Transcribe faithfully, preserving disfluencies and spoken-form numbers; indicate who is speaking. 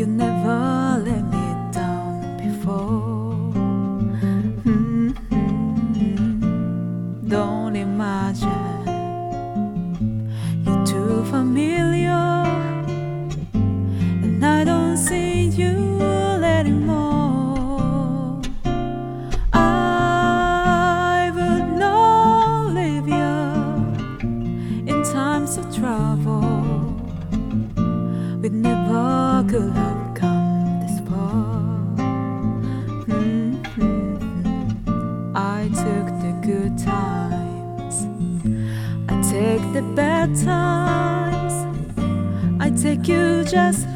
Speaker 1: You never let me down before. Mm-hmm. Don't imagine you're too familiar, and I don't see you anymore. I would not leave you in times of trouble. We never could have come this far. Mm-hmm. I took the good times, I take the bad times, I take you just